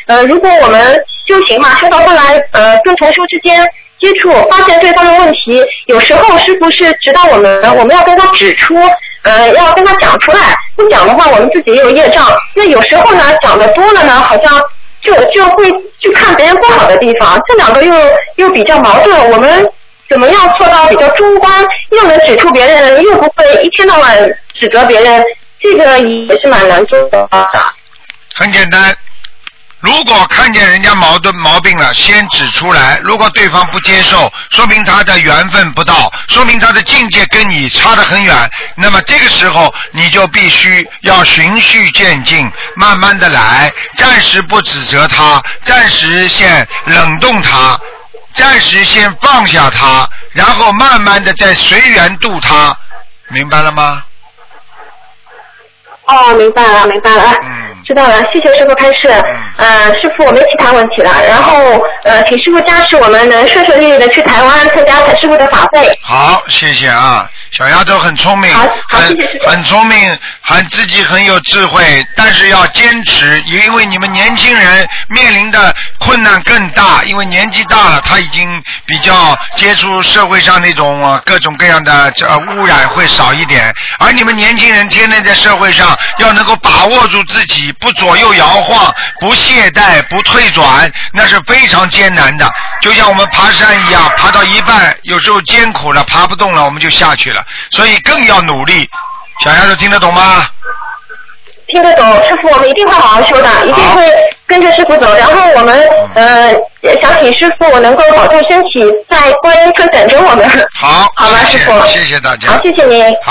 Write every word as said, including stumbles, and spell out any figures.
呃，如果我们修行嘛，修到后来，呃，跟同修之间接触，发现对方的问题，有时候师父是指导我们，我们要跟他指出，呃，要跟他讲出来，不讲的话，我们自己也有业障。那有时候呢，讲的多了呢，好像就就会去看别人不好的地方，这两个又又比较矛盾。我们怎么样做到比较中观，又能指出别人，又不会一天到晚指责别人？这个也是蛮难做的。 很简单。如果看见人家矛盾毛病了，先指出来。如果对方不接受，说明他的缘分不到，说明他的境界跟你差得很远。那么这个时候，你就必须要循序渐进，慢慢的来，暂时不指责他，暂时先冷冻他，暂时先放下他，然后慢慢的再随缘度他，明白了吗？ 哦，明白了，明白了。嗯。知道了，谢谢师傅开示。呃，师傅我没其他问题了。然后呃，请师傅加持我们能顺顺利利的去台湾参加师傅的法会。 好，谢谢啊，小丫头很聪明， 好，好， 很谢谢师傅。 很聪明，很自己很有智慧，但是要坚持，因为你们年轻人面临的困难更大，因为年纪大了，他已经比较接触社会上那种、呃、各种各样的这、呃、污染会少一点，而你们年轻人天天在社会上要能够把握住自己。不左右摇晃，不懈怠，不退转，那是非常艰难的。就像我们爬山一样，爬到一半，有时候艰苦了，爬不动了，我们就下去了。所以更要努力。小丫头听得懂吗？ 听得懂，师傅，我们一定会好好修的，一定会跟着师傅走。然后我们呃想请师傅能够保重身体，在观音村等着我们。 好， 好吧，师傅， 谢谢大家。 好，谢谢您。 好。